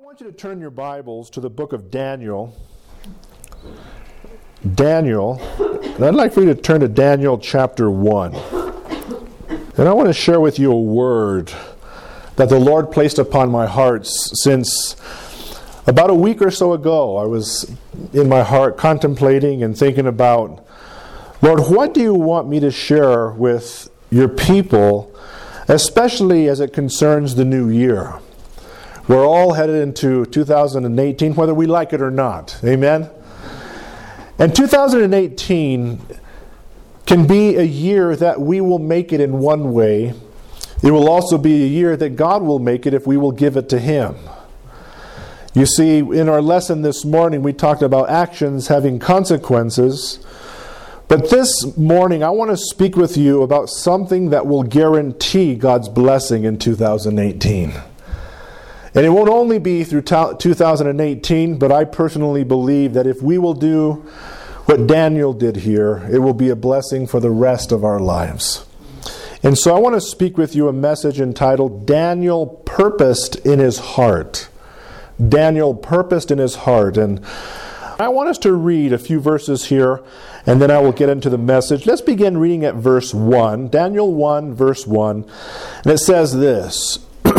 want you to turn your Bibles to the book of Daniel. Daniel. And I'd like for you to turn to Daniel chapter 1. And I want to share with you a word that the Lord placed upon my heart since about a week or so ago. I was in my heart contemplating and thinking about, Lord, what do you want me to share with your people, especially as it concerns the new year? We're all headed into 2018, whether we like it or not. Amen? And 2018 can be a year that we will make it in one way. It will also be a year that God will make it if we will give it to Him. You see, in our lesson this morning, we talked about actions having consequences. But this morning, I want to speak with you about something that will guarantee God's blessing in 2018. And it won't only be through 2018, but I personally believe that if we will do what Daniel did here, it will be a blessing for the rest of our lives. And so I want to speak with you a message entitled, Daniel Purposed in His Heart. Daniel Purposed in His Heart. And I want us to read a few verses here, and then I will get into the message. Let's begin reading at verse 1. Daniel 1, verse 1. And it says this,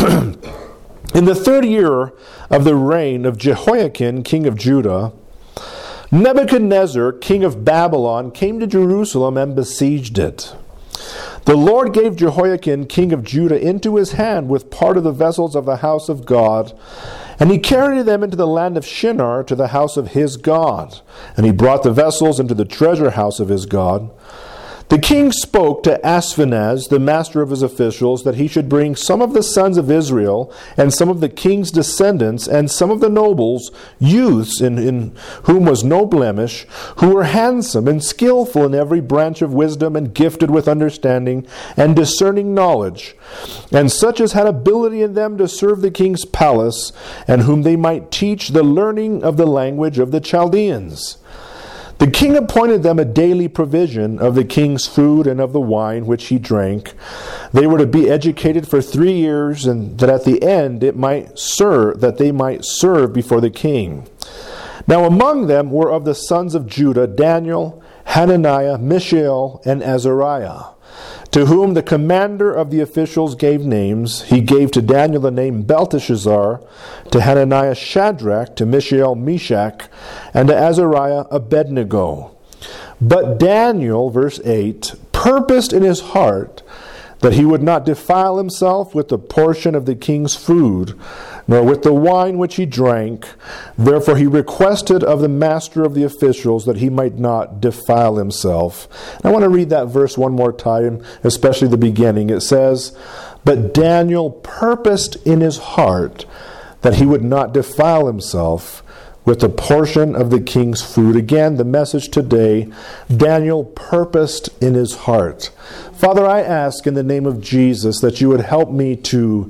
In the third year of the reign of Jehoiakim, king of Judah, Nebuchadnezzar, king of Babylon, came to Jerusalem and besieged it. The Lord gave Jehoiakim, king of Judah, into his hand with part of the vessels of the house of God, and he carried them into the land of Shinar to the house of his God, and he brought the vessels into the treasure house of his God. The king spoke to Ashpenaz, the master of his officials, that he should bring some of the sons of Israel, and some of the king's descendants, and some of the nobles, youths in whom was no blemish, who were handsome and skillful in every branch of wisdom, and gifted with understanding and discerning knowledge, and such as had ability in them to serve the king's palace, and whom they might teach the learning of the language of the Chaldeans. The king appointed them a daily provision of the king's food and of the wine which he drank. They were to be educated for 3 years, and that at the end they might serve before the king. Now among them were of the sons of Judah Daniel, Hananiah, Mishael, and Azariah, to whom the commander of the officials gave names. He gave to Daniel the name Belteshazzar, to Hananiah Shadrach, to Mishael Meshach, and to Azariah Abednego. But Daniel, verse 8, purposed in his heart that he would not defile himself with the portion of the king's food, nor with the wine which he drank. Therefore he requested of the master of the officials that he might not defile himself. I want to read that verse one more time, especially the beginning. It says, But Daniel purposed in his heart that he would not defile himself with the portion of the king's food. Again, the message today, Daniel purposed in his heart. Father, I ask in the name of Jesus that you would help me to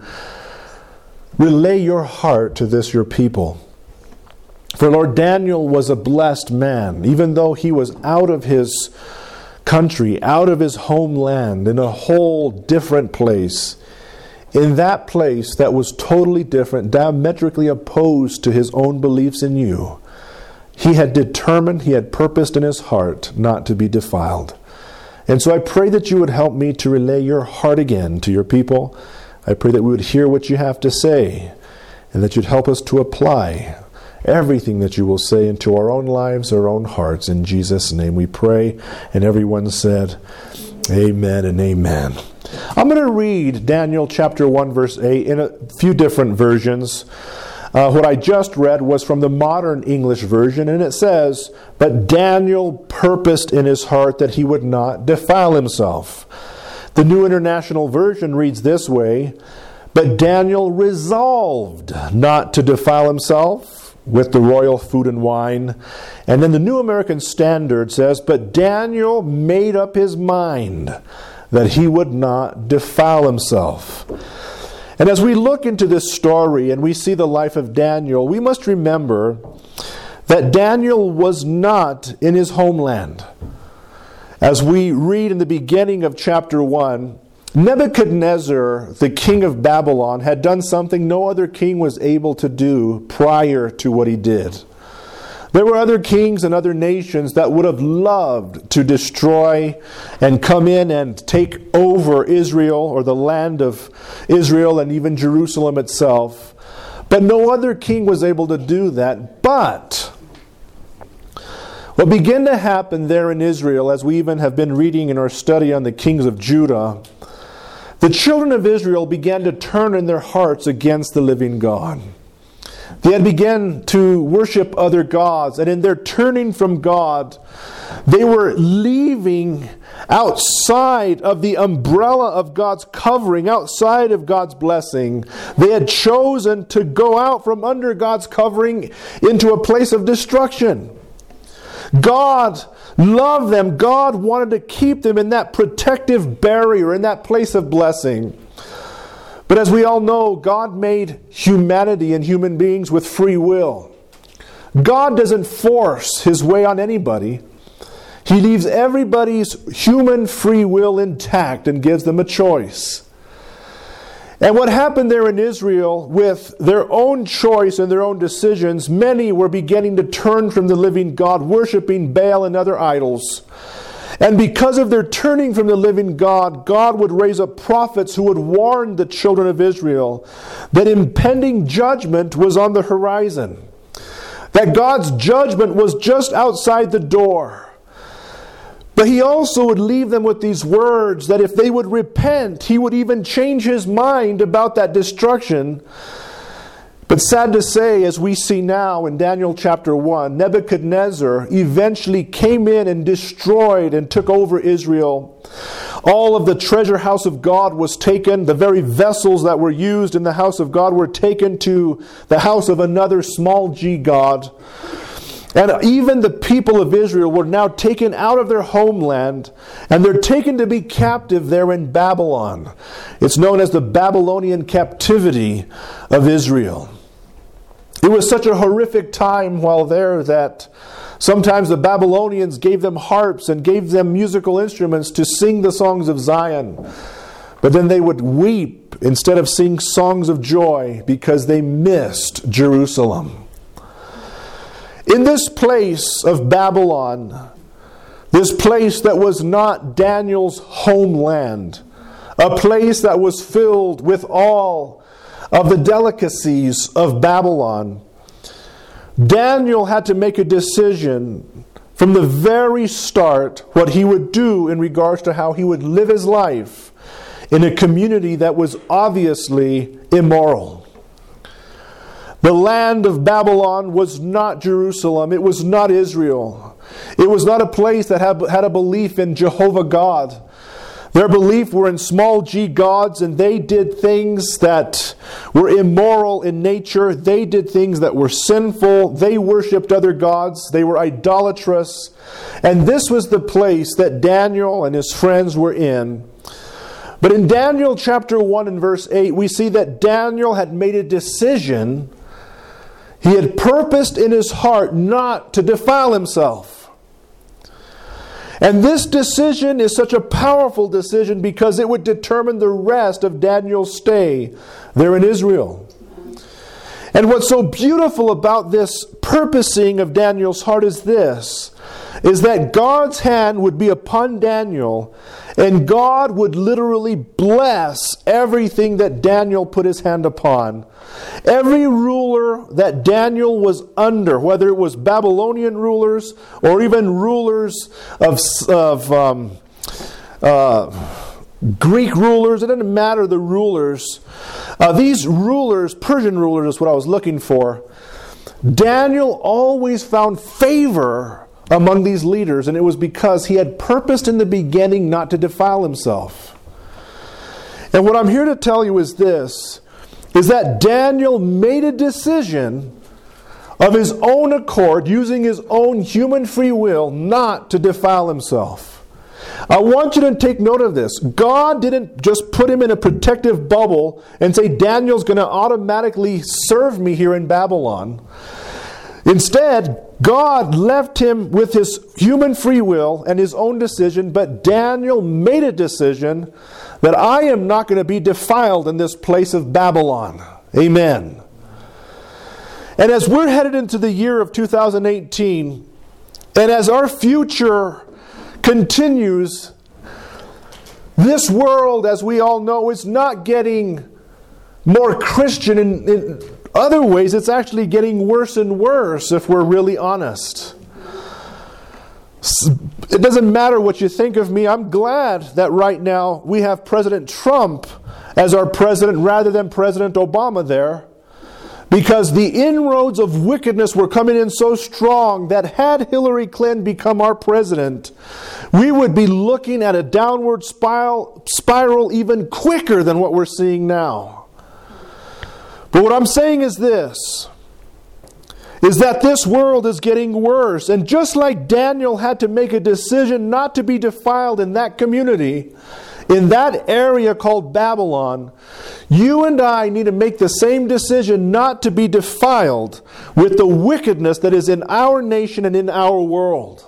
relay your heart to this, your people. For Lord, Daniel was a blessed man, even though he was out of his country, out of his homeland, in a whole different place. In that place that was totally different, diametrically opposed to his own beliefs in you, he had determined, he had purposed in his heart not to be defiled. And so I pray that you would help me to relay your heart again to your people. I pray that we would hear what you have to say, and that you'd help us to apply everything that you will say into our own lives, our own hearts. In Jesus' name we pray. And everyone said, Amen and amen. I'm going to read Daniel chapter 1 verse 8 in a few different versions. What I just read was from the modern English version, and it says, But Daniel purposed in his heart that he would not defile himself. The New International Version reads this way, But Daniel resolved not to defile himself with the royal food and wine. And then the New American Standard says, But Daniel made up his mind that he would not defile himself. And as we look into this story and we see the life of Daniel, we must remember that Daniel was not in his homeland. As we read in the beginning of chapter 1, Nebuchadnezzar, the king of Babylon, had done something no other king was able to do prior to what he did. There were other kings and other nations that would have loved to destroy and come in and take over Israel or the land of Israel and even Jerusalem itself. But no other king was able to do that. But what began to happen there in Israel, as we even have been reading in our study on the kings of Judah, the children of Israel began to turn in their hearts against the living God. They had begun to worship other gods, and in their turning from God, they were leaving outside of the umbrella of God's covering, outside of God's blessing. They had chosen to go out from under God's covering into a place of destruction. God loved them. God wanted to keep them in that protective barrier, in that place of blessing. But as we all know, God made humanity and human beings with free will. God doesn't force His way on anybody. He leaves everybody's human free will intact and gives them a choice. And what happened there in Israel, with their own choice and their own decisions, many were beginning to turn from the living God, worshiping Baal and other idols. And because of their turning from the living God, God would raise up prophets who would warn the children of Israel that impending judgment was on the horizon. That God's judgment was just outside the door. But He also would leave them with these words that if they would repent, He would even change His mind about that destruction. But sad to say, as we see now in Daniel chapter 1, Nebuchadnezzar eventually came in and destroyed and took over Israel. All of the treasure house of God was taken. The very vessels that were used in the house of God were taken to the house of another small g god. And even the people of Israel were now taken out of their homeland, and they're taken to be captive there in Babylon. It's known as the Babylonian captivity of Israel. It was such a horrific time while there that sometimes the Babylonians gave them harps and gave them musical instruments to sing the songs of Zion. But then they would weep instead of sing songs of joy because they missed Jerusalem. In this place of Babylon, this place that was not Daniel's homeland, a place that was filled with all of the delicacies of Babylon, Daniel had to make a decision from the very start what he would do in regards to how he would live his life in a community that was obviously immoral. The land of Babylon was not Jerusalem. It was not Israel. It was not a place that had a belief in Jehovah God. Their belief were in small g gods, and they did things that were immoral in nature. They did things that were sinful. They worshipped other gods. They were idolatrous. And this was the place that Daniel and his friends were in. But in Daniel chapter 1 and verse 8, we see that Daniel had made a decision. He had purposed in his heart not to defile himself. And this decision is such a powerful decision because it would determine the rest of Daniel's stay there in Israel. And what's so beautiful about this purposing of Daniel's heart is this, is that God's hand would be upon Daniel, and God would literally bless everything that Daniel put his hand upon. Every ruler that Daniel was under, whether it was Babylonian rulers or even rulers of Greek rulers, it didn't matter the rulers. These rulers, Persian rulers is what I was looking for. Daniel always found favor among these leaders, and it was because he had purposed in the beginning not to defile himself. And what I'm here to tell you is this, is that Daniel made a decision of his own accord, using his own human free will, not to defile himself. I want you to take note of this. God didn't just put him in a protective bubble and say, Daniel's going to automatically serve me here in Babylon. Instead, God left him with his human free will and his own decision, but Daniel made a decision that I am not going to be defiled in this place of Babylon. Amen. And as we're headed into the year of 2018, and as our future continues, this world, as we all know, is not getting more Christian in other ways. It's actually getting worse and worse, if we're really honest. It doesn't matter what you think of me. I'm glad that right now we have President Trump as our president rather than President Obama there, because the inroads of wickedness were coming in so strong that had Hillary Clinton become our president, we would be looking at a downward spiral even quicker than what we're seeing now. But what I'm saying is this, is that this world is getting worse. And just like Daniel had to make a decision not to be defiled in that community, in that area called Babylon, you and I need to make the same decision not to be defiled with the wickedness that is in our nation and in our world.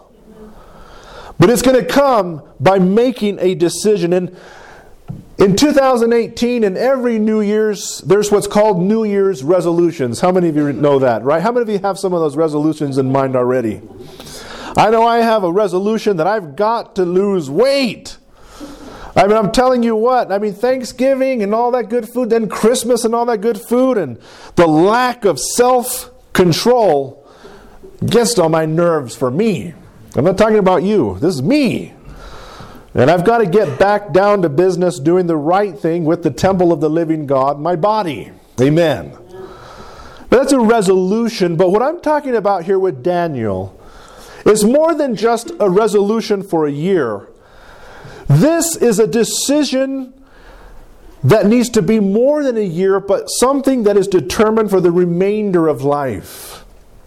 But it's going to come by making a decision. And in 2018, and every New Year's, there's what's called New Year's resolutions. How many of you know that, right? How many of you have some of those resolutions in mind already? I know I have a resolution that I've got to lose weight. I mean, I'm telling you what, Thanksgiving and all that good food, then Christmas and all that good food, and the lack of self-control gets on my nerves for me. I'm not talking about you. This is me. And I've got to get back down to business doing the right thing with the temple of the living God, my body. Amen. But that's a resolution. But what I'm talking about here with Daniel is more than just a resolution for a year. This is a decision that needs to be more than a year, but something that is determined for the remainder of life.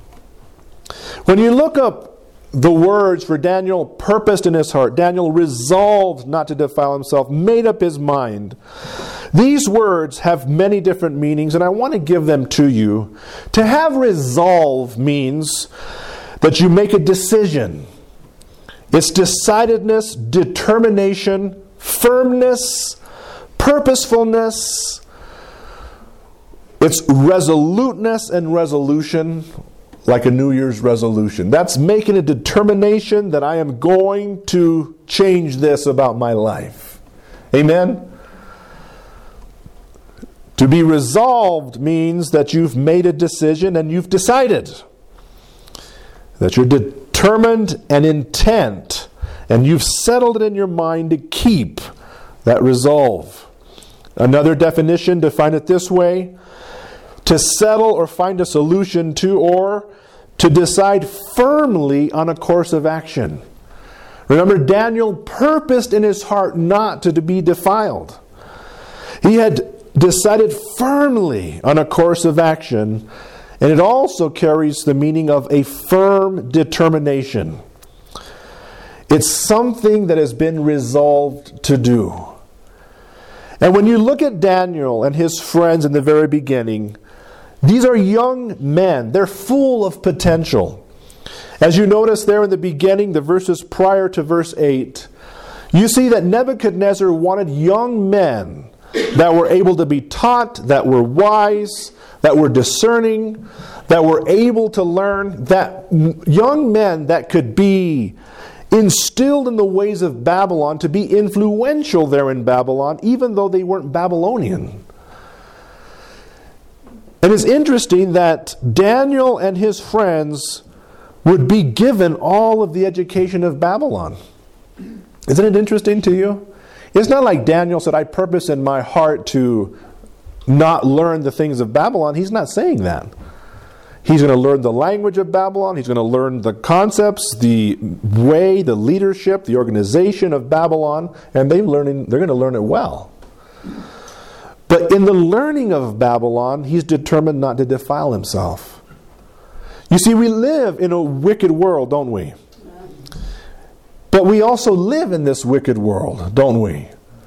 When you look up the words for Daniel purposed in his heart, Daniel resolved not to defile himself, made up his mind. These words have many different meanings, and I want to give them to you. To have resolve means that you make a decision. It's decidedness, determination, firmness, purposefulness. It's resoluteness and resolution, like a New Year's resolution. That's making a determination that I am going to change this about my life. Amen? To be resolved means that you've made a decision and you've decided. That you're determined and intent, and you've settled it in your mind to keep that resolve. Another definition, define it this way: to settle or find a solution to, or to decide firmly on a course of action. Remember, Daniel purposed in his heart not to be defiled. He had decided firmly on a course of action, and it also carries the meaning of a firm determination. It's something that has been resolved to do. And when you look at Daniel and his friends in the very beginning, these are young men. They're full of potential. As you notice there in the beginning, the verses prior to verse 8, you see that Nebuchadnezzar wanted young men that were able to be taught, that were wise, that were discerning, that were able to learn, that young men that could be instilled in the ways of Babylon, to be influential there in Babylon, even though they weren't Babylonian. And it's interesting that Daniel and his friends would be given all of the education of Babylon. Isn't it interesting to you? It's not like Daniel said, I purpose in my heart to not learn the things of Babylon. He's not saying that. He's going to learn the language of Babylon. He's going to learn the concepts, the way, the leadership, the organization of Babylon, and they're going to learn it well. But in the learning of Babylon, he's determined not to defile himself. You see, we live in a wicked world, don't we? But we also live in this wicked world, don't we?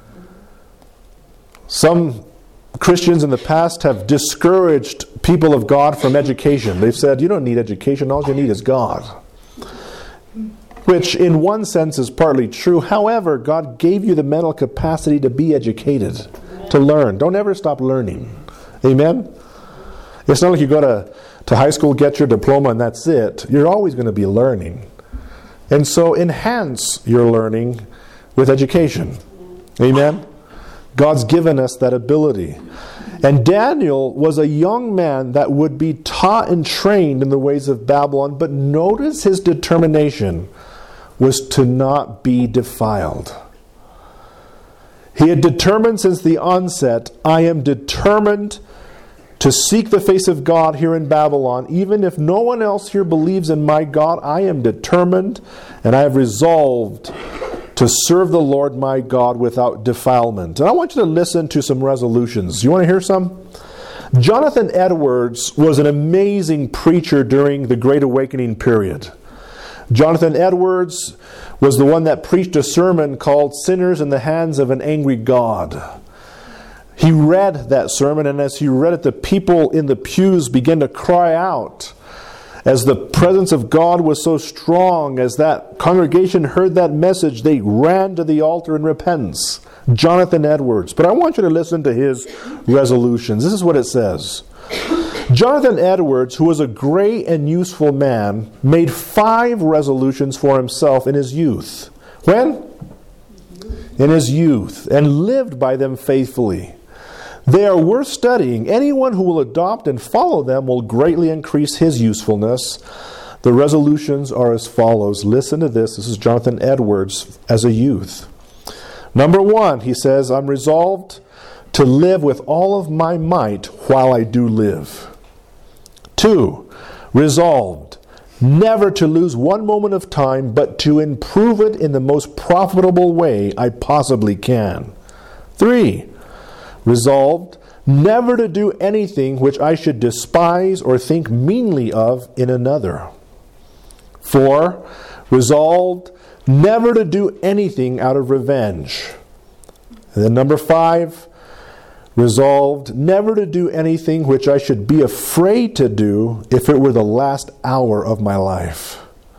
Some Christians in the past have discouraged people of God from education. They've said, you don't need education, all you need is God. which in one sense is partly true. However, God gave you the mental capacity to be educated, to learn. Don't ever stop learning. Amen? It's not like you go to high school, get your diploma, and that's it. You're always going to be learning. And so enhance your learning with education. Amen? God's given us that ability. And Daniel was a young man that would be taught and trained in the ways of Babylon, but notice his determination was to not be defiled. He had determined since the onset, I am determined to seek the face of God here in Babylon. Even if no one else here believes in my God, I am determined and I have resolved to serve the Lord my God without defilement. And I want you to listen to some resolutions. You want to hear some? Jonathan Edwards was an amazing preacher during the Great Awakening period. Jonathan Edwards was the one that preached a sermon called Sinners in the Hands of an Angry God. He read that sermon, and as he read it, the people in the pews began to cry out. As the presence of God was so strong, as that congregation heard that message, they ran to the altar in repentance. Jonathan Edwards. But I want you to listen to his resolutions. This is what it says. Jonathan Edwards, who was a great and useful man, made 5 resolutions for himself in his youth. When? In his youth. And lived by them faithfully. They are worth studying. Anyone who will adopt and follow them will greatly increase his usefulness. The resolutions are as follows. Listen to this. This is Jonathan Edwards as a youth. Number 1, he says, I'm resolved to live with all of my might while I do live. 2, resolved never to lose one moment of time, but to improve it in the most profitable way I possibly can. 3, resolved never to do anything which I should despise or think meanly of in another. 4, resolved never to do anything out of revenge. And then number 5, resolved never to do anything which I should be afraid to do if it were the last hour of my life.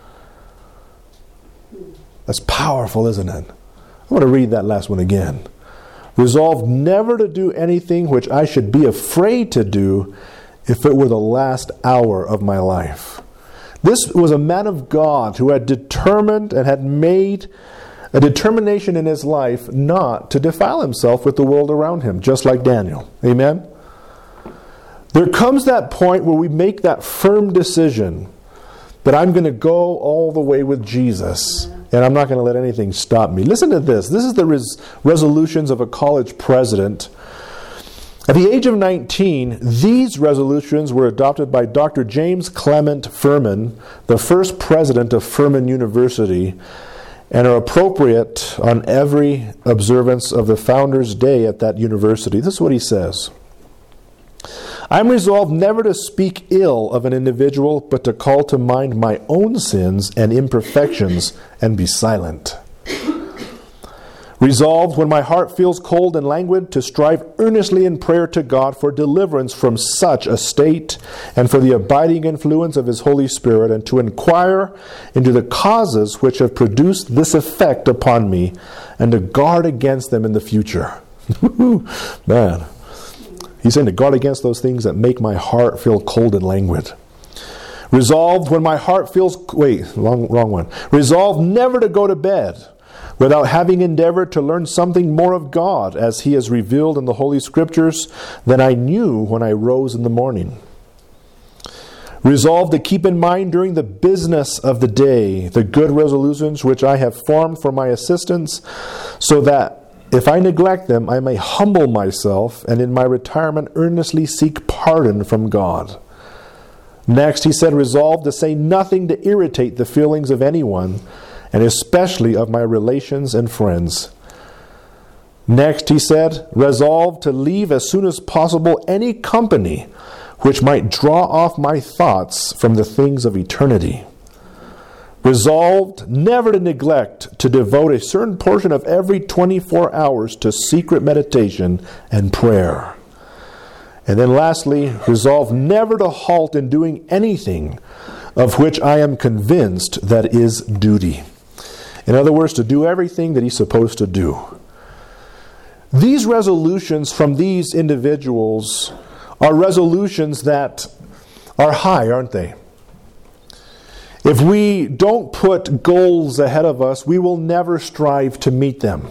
That's powerful, isn't it? I want to read that last one again. Resolved never to do anything which I should be afraid to do if it were the last hour of my life. This was a man of God who had determined and had made a determination in his life not to defile himself with the world around him, just like Daniel. Amen? There comes that point where we make that firm decision that I'm going to go all the way with Jesus. And I'm not going to let anything stop me. Listen to this. This is the resolutions of a college president. At the age of 19, these resolutions were adopted by Dr. James Clement Furman, the first president of Furman University, and are appropriate on every observance of the Founders' Day at that university. This is what he says. I'm resolved never to speak ill of an individual, but to call to mind my own sins and imperfections and be silent. Resolved, when my heart feels cold and languid, to strive earnestly in prayer to God for deliverance from such a state and for the abiding influence of His Holy Spirit, and to inquire into the causes which have produced this effect upon me and to guard against them in the future. Man. He's saying to guard against those things that make my heart feel cold and languid. Resolved, when my heart feels... wrong one. Resolved never to go to bed without having endeavored to learn something more of God as He has revealed in the Holy Scriptures than I knew when I rose in the morning. Resolved to keep in mind during the business of the day the good resolutions which I have formed for my assistance, so that if I neglect them, I may humble myself and in my retirement earnestly seek pardon from God. Next, he said, resolved to say nothing to irritate the feelings of anyone, and especially of my relations and friends. Next, he said, resolved to leave as soon as possible any company which might draw off my thoughts from the things of eternity. Resolved never to neglect to devote a certain portion of every 24 hours to secret meditation and prayer. And then lastly, resolved never to halt in doing anything of which I am convinced that is duty. In other words, to do everything that he's supposed to do. These resolutions from these individuals are resolutions that are high, aren't they? If we don't put goals ahead of us, we will never strive to meet them.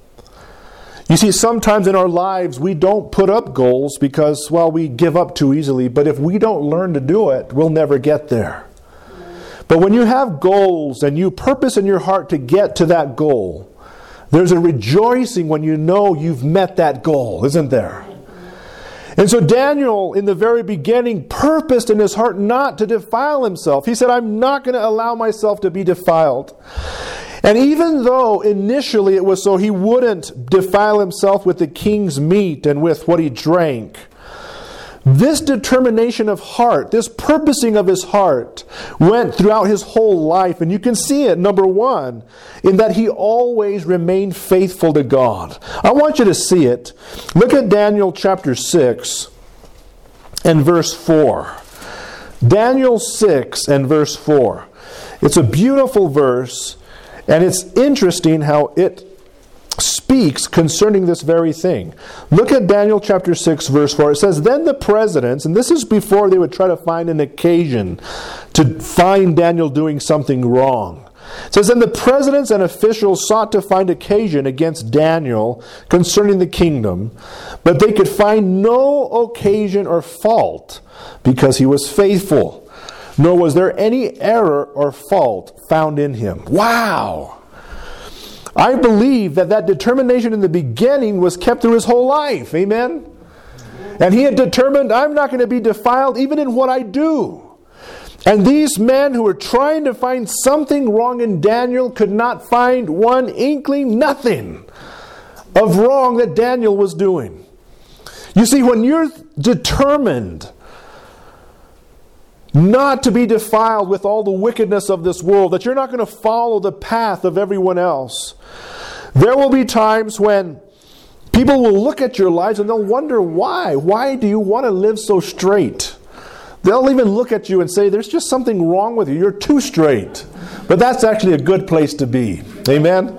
You see, sometimes in our lives we don't put up goals because, well, we give up too easily. But if we don't learn to do it, we'll never get there. But when you have goals and you purpose in your heart to get to that goal, there's a rejoicing when you know you've met that goal, isn't there? And so Daniel, in the very beginning, purposed in his heart not to defile himself. He said, I'm not going to allow myself to be defiled. And even though initially it was so he wouldn't defile himself with the king's meat and with what he drank, this determination of heart, this purposing of his heart, went throughout his whole life. And you can see it, number one, in that he always remained faithful to God. I want you to see it. Look at Daniel chapter 6 and verse 4. Daniel 6 and verse 4. It's a beautiful verse, and it's interesting how it speaks concerning this very thing. Look at Daniel chapter 6 verse 4. It says, then the presidents, and this is before they would try to find an occasion to find Daniel doing something wrong. It says, then the presidents and officials sought to find occasion against Daniel concerning the kingdom, but they could find no occasion or fault because he was faithful, nor was there any error or fault found in him. Wow! I believe that determination in the beginning was kept through his whole life. Amen? And he had determined, I'm not going to be defiled even in what I do. And these men who were trying to find something wrong in Daniel could not find one inkling, nothing of wrong that Daniel was doing. You see, when you're determined not to be defiled with all the wickedness of this world, that you're not going to follow the path of everyone else, there will be times when people will look at your lives and they'll wonder why. Why do you want to live so straight? They'll even look at you and say, there's just something wrong with you. You're too straight. But that's actually a good place to be. Amen?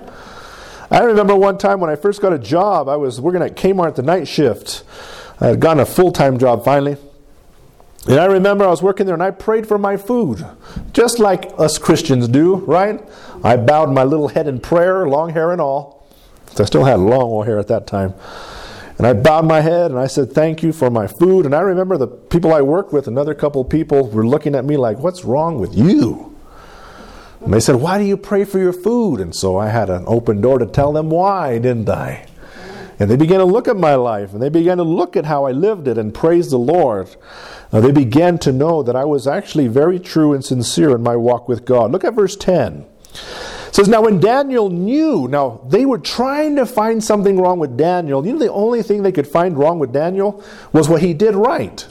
I remember one time when I first got a job, I was working at Kmart the night shift. I had gotten a full-time job finally. And I remember I was working there and I prayed for my food. Just like us Christians do, right? I bowed my little head in prayer, long hair and all. I still had long hair at that time. And I bowed my head and I said, thank you for my food. And I remember the people I worked with, another couple of people, were looking at me like, what's wrong with you? And they said, why do you pray for your food? And so I had an open door to tell them why, didn't I? And they began to look at my life, and they began to look at how I lived it and praise the Lord. They began to know that I was actually very true and sincere in my walk with God. Look at verse 10. It says, now when Daniel knew, now they were trying to find something wrong with Daniel. You know, the only thing they could find wrong with Daniel was what he did right.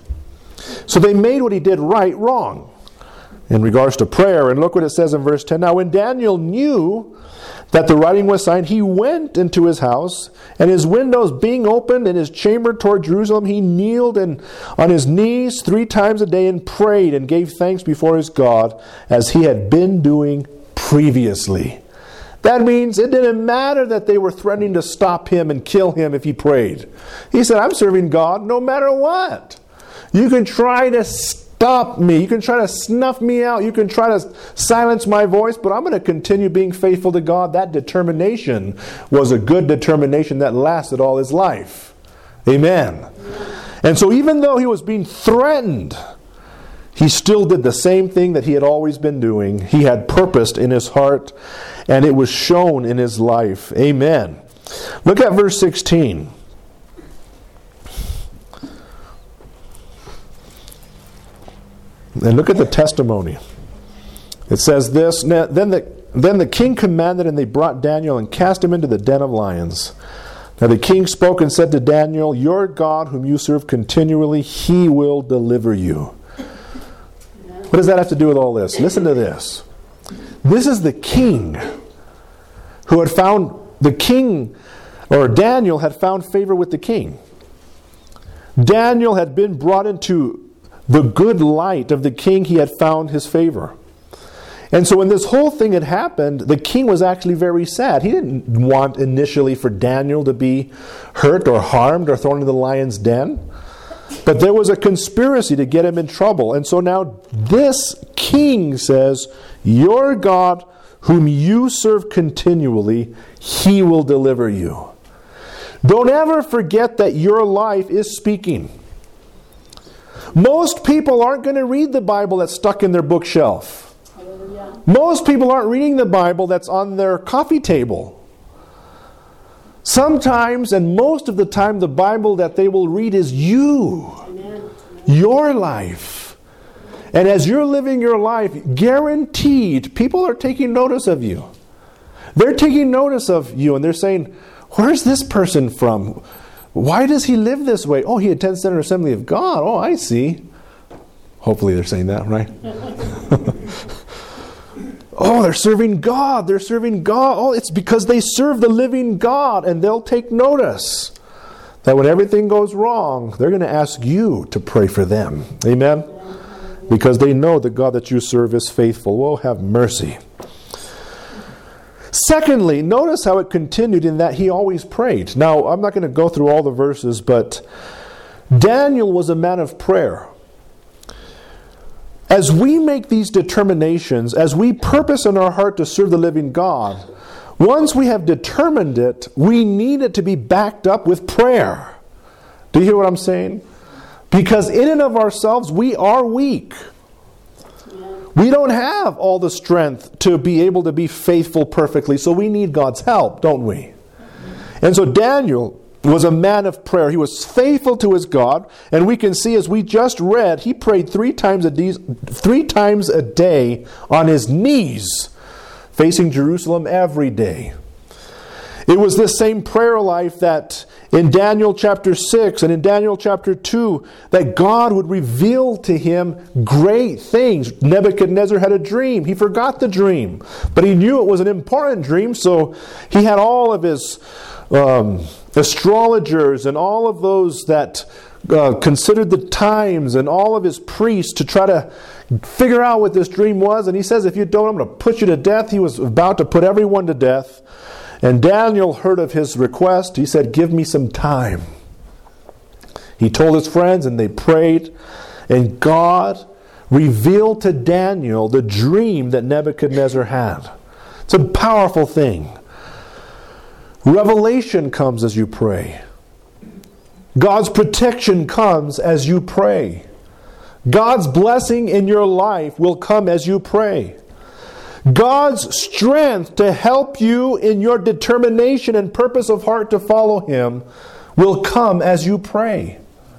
So they made what he did right wrong in regards to prayer. And look what it says in verse 10. Now when Daniel knew that the writing was signed, he went into his house, and his windows being opened in his chamber toward Jerusalem, he kneeled and on his knees 3 times a day and prayed and gave thanks before his God as he had been doing previously. That means it didn't matter that they were threatening to stop him and kill him if he prayed. He said, I'm serving God no matter what. You can try to stop me. You can try to snuff me out. You can try to silence my voice, but I'm going to continue being faithful to God. That determination was a good determination that lasted all his life. Amen. And so even though he was being threatened, he still did the same thing that he had always been doing. He had purposed in his heart, and it was shown in his life. Amen. Look at verse 16. And look at the testimony. It says this, then the king commanded, and they brought Daniel and cast him into the den of lions. Now the king spoke and said to Daniel, your God whom you serve continually, he will deliver you. What does that have to do with all this? Listen to this. This is the king who had found, Daniel had found favor with the king. Daniel had been brought into the good light of the king. He had found his favor. And so when this whole thing had happened, the king was actually very sad. He didn't want initially for Daniel to be hurt or harmed or thrown into the lion's den. But there was a conspiracy to get him in trouble. And so now this king says, your God, whom you serve continually, he will deliver you. Don't ever forget that your life is speaking. Most people aren't going to read the Bible that's stuck in their bookshelf. Most people aren't reading the Bible that's on their coffee table. Sometimes, and most of the time, the Bible that they will read is you. Amen. Your life. And as you're living your life, guaranteed, people are taking notice of you. They're taking notice of you, and they're saying, where's this person from? Why does he live this way? Oh, he attends Center Assembly of God. Oh, I see. Hopefully they're saying that, right? Oh, they're serving God. They're serving God. Oh, it's because they serve the living God. And they'll take notice that when everything goes wrong, they're going to ask you to pray for them. Amen? Because they know the God that you serve is faithful. Oh, have mercy. Secondly, notice how it continued in that he always prayed. Now, I'm not going to go through all the verses, but Daniel was a man of prayer. As we make these determinations, as we purpose in our heart to serve the living God, once we have determined it, we need it to be backed up with prayer. Do you hear what I'm saying? Because in and of ourselves, we are weak. We don't have all the strength to be able to be faithful perfectly, so we need God's help, don't we? And so Daniel was a man of prayer. He was faithful to his God, and we can see, as we just read, he prayed 3 times a day on his knees, facing Jerusalem every day. It was this same prayer life that in Daniel chapter 6 and in Daniel chapter 2, that God would reveal to him great things. Nebuchadnezzar had a dream. He forgot the dream, but he knew it was an important dream, so he had all of his astrologers and all of those that considered the times and all of his priests to try to figure out what this dream was. And he says, if you don't, I'm going to put you to death. He was about to put everyone to death. And Daniel heard of his request. He said, give me some time. He told his friends, and they prayed. And God revealed to Daniel the dream that Nebuchadnezzar had. It's a powerful thing. Revelation comes as you pray. God's protection comes as you pray. God's blessing in your life will come as you pray. God's strength to help you in your determination and purpose of heart to follow Him will come as you pray.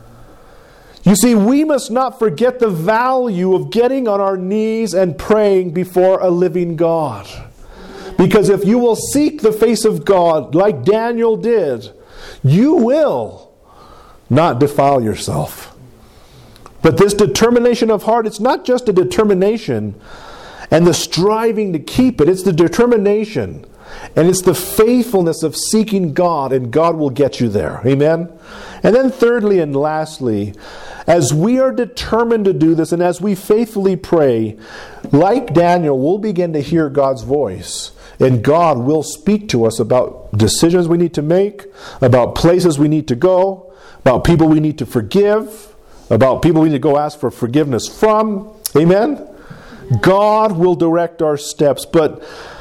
You see, we must not forget the value of getting on our knees and praying before a living God. Because if you will seek the face of God like Daniel did, you will not defile yourself. But this determination of heart, it's not just a determination and the striving to keep it. It's the determination and it's the faithfulness of seeking God, and God will get you there. Amen? And then thirdly and lastly, as we are determined to do this and as we faithfully pray, like Daniel, we'll begin to hear God's voice. And God will speak to us about decisions we need to make, about places we need to go, about people we need to forgive, about people we need to go ask for forgiveness from. Amen? God will direct our steps. But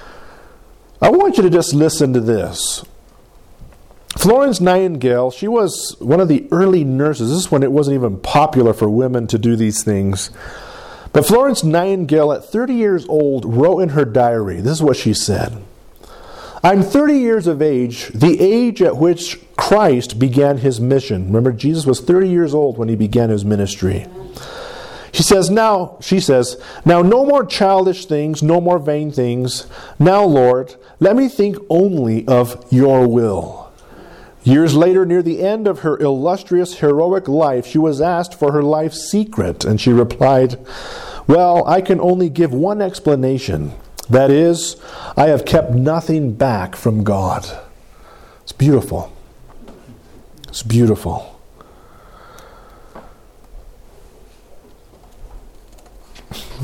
I want you to just listen to this. Florence Nightingale, she was one of the early nurses. This is when it wasn't even popular for women to do these things. But Florence Nightingale, at 30 years old, wrote in her diary, this is what she said: I'm 30 years of age, the age at which Christ began His mission. Remember, Jesus was 30 years old when He began His ministry. She says, now, no more childish things, no more vain things. Now, Lord, let me think only of your will. Years later, near the end of her illustrious, heroic life, she was asked for her life's secret, and she replied, well, I can only give one explanation. That is, I have kept nothing back from God. It's beautiful. It's beautiful.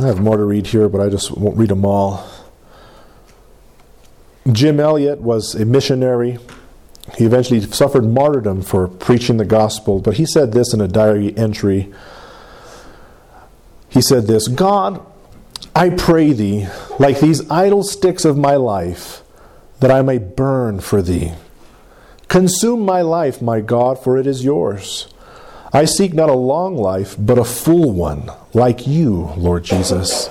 I have more to read here, but I just won't read them all. Jim Elliot was a missionary. He eventually suffered martyrdom for preaching the gospel, but he said this in a diary entry. He said this, "God, I pray thee, like these idle sticks of my life, that I may burn for thee. Consume my life, my God, for it is yours. I seek not a long life, but a full one, like you, Lord Jesus."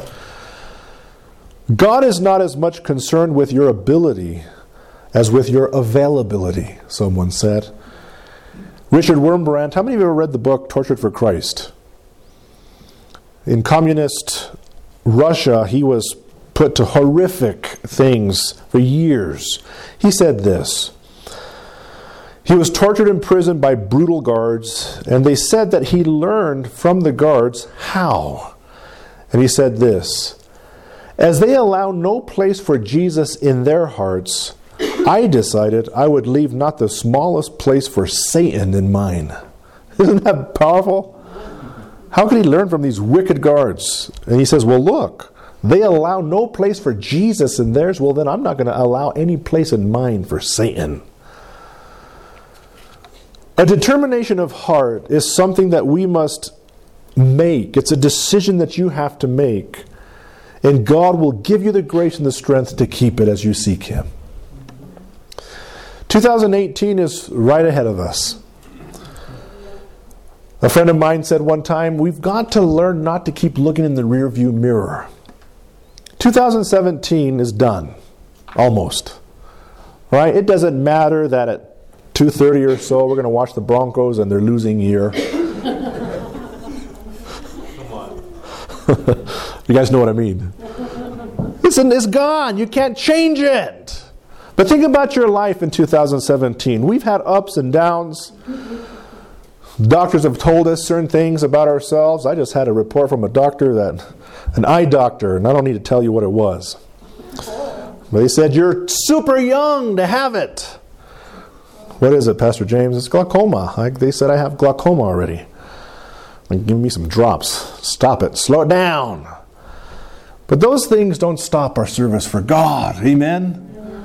God is not as much concerned with your ability as with your availability, someone said. Richard Wurmbrand, how many of you have ever read the book Tortured for Christ? In communist Russia, he was put to horrific things for years. He said this. He was tortured in prison by brutal guards, and they said that he learned from the guards how. And he said this, "As they allow no place for Jesus in their hearts, I decided I would leave not the smallest place for Satan in mine." Isn't that powerful? How could he learn from these wicked guards? And he says, well, look, they allow no place for Jesus in theirs. Well, then I'm not going to allow any place in mine for Satan. A determination of heart is something that we must make. It's a decision that you have to make. And God will give you the grace and the strength to keep it as you seek Him. 2018 is right ahead of us. A friend of mine said one time, we've got to learn not to keep looking in the rearview mirror. 2017 is done. Almost. Right? It doesn't matter that at 2:30 or so we're going to watch the Broncos and they're losing here. You guys know what I mean. Listen, it's gone. You can't change it. But think about your life in 2017. We've had ups and downs. Doctors have told us certain things about ourselves. I just had a report from a doctor, an eye doctor, and I don't need to tell you what it was. But they said, you're super young to have it. What is it, Pastor James? It's glaucoma. They said I have glaucoma already. Give me some drops. Stop it. Slow it down. But those things don't stop our service for God. Amen?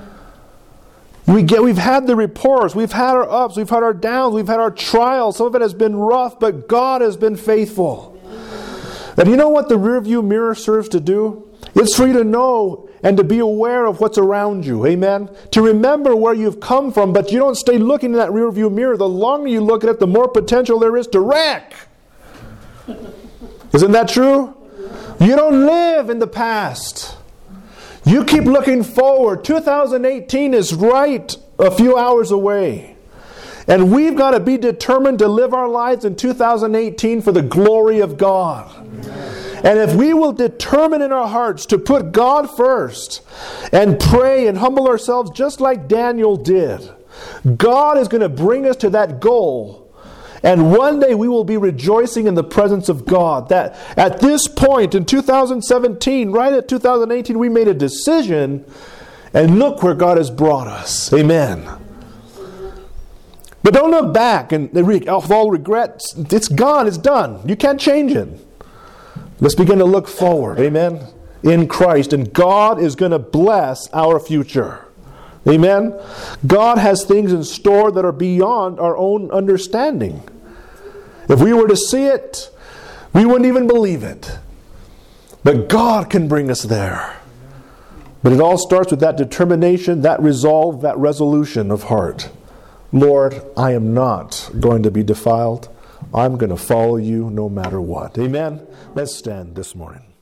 We've had the reports, we've had our ups, we've had our downs, we've had our trials. Some of it has been rough, but God has been faithful. And you know what the rearview mirror serves to do? It's for you to know and to be aware of what's around you. Amen? To remember where you've come from, but you don't stay looking in that rearview mirror. The longer you look at it, the more potential there is to wreck. Isn't that true? You don't live in the past. You keep looking forward. 2018 is right a few hours away. And we've got to be determined to live our lives in 2018 for the glory of God. And if we will determine in our hearts to put God first and pray and humble ourselves just like Daniel did, God is going to bring us to that goal. And one day we will be rejoicing in the presence of God. That at this point in 2017, right at 2018, we made a decision. And look where God has brought us. Amen. But don't look back and with all regrets. It's gone. It's done. You can't change it. Let's begin to look forward. Amen. In Christ. And God is going to bless our future. Amen. God has things in store that are beyond our own understanding. If we were to see it, we wouldn't even believe it. But God can bring us there. But it all starts with that determination, that resolve, that resolution of heart. Lord, I am not going to be defiled. I'm going to follow you no matter what. Amen? Let's stand this morning.